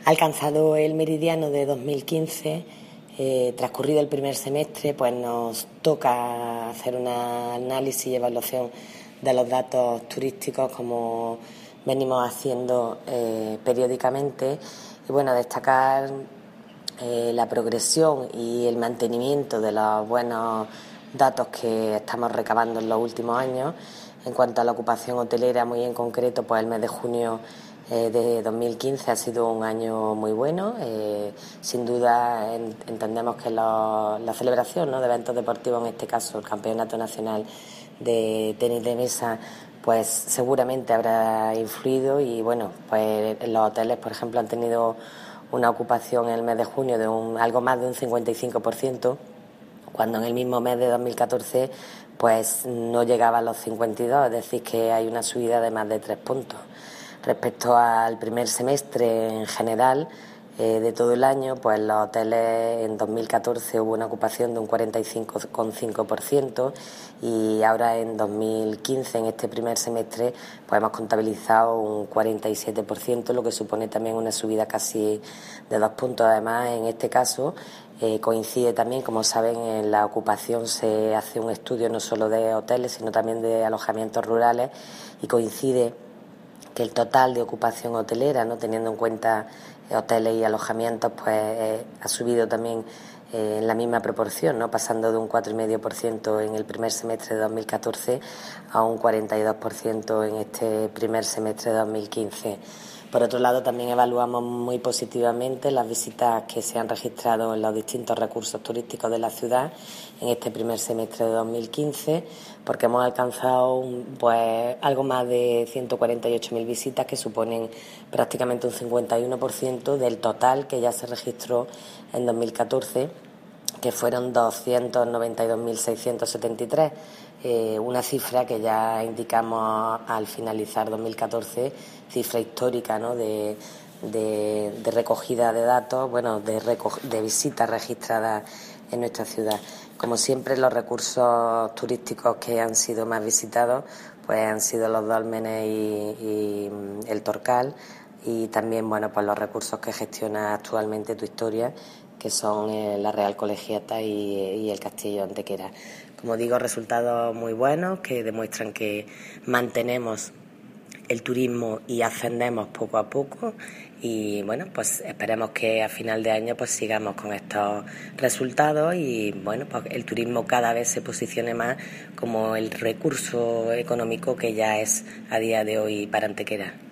Alcanzado el meridiano de 2015, transcurrido el primer semestre, pues nos toca hacer un análisis y evaluación de los datos turísticos como venimos haciendo periódicamente y bueno, destacar la progresión y el mantenimiento de los buenos datos que estamos recabando en los últimos años. En cuanto a la ocupación hotelera, muy en concreto, pues el mes de junio de 2015 ha sido un año muy bueno. Sin duda entendemos que la celebración, ¿no?, de eventos deportivos, en este caso el Campeonato Nacional de Tenis de Mesa, pues seguramente habrá influido y bueno, pues los hoteles, por ejemplo, han tenido una ocupación en el mes de junio de algo más de un 55%, cuando en el mismo mes de 2014 pues no llegaba a los 52, es decir, que hay una subida de más de 3 puntos. Respecto al primer semestre en general de todo el año, pues los hoteles en 2014 hubo una ocupación de un 45,5% y ahora en 2015, en este primer semestre, pues hemos contabilizado un 47%, lo que supone también una subida casi de 2 puntos. Además, en este caso coincide también, como saben, en la ocupación se hace un estudio no solo de hoteles, sino también de alojamientos rurales, y coincide que el total de ocupación hotelera, no teniendo en cuenta hoteles y alojamientos, pues ha subido también en la misma proporción, ¿no?, pasando de un 4,5% en el primer semestre de 2014 a un 42% en este primer semestre de 2015. Por otro lado, también evaluamos muy positivamente las visitas que se han registrado en los distintos recursos turísticos de la ciudad en este primer semestre de 2015, porque hemos alcanzado pues algo más de 148.000 visitas, que suponen prácticamente un 51% del total que ya se registró en 2014, que fueron 292.673, una cifra que ya indicamos al finalizar 2014, cifra histórica, ¿no?, de recogida de datos, bueno, de visitas registradas en nuestra ciudad. Como siempre, los recursos turísticos que han sido más visitados pues han sido los dólmenes y el Torcal, y también, bueno, pues los recursos que gestiona actualmente Tu Historia, que son la Real Colegiata y el Castillo de Antequera. Como digo, resultados muy buenos que demuestran que mantenemos el turismo y ascendemos poco a poco, y bueno, pues esperemos que a final de año pues sigamos con estos resultados y bueno, pues el turismo cada vez se posicione más como el recurso económico que ya es a día de hoy para Antequera.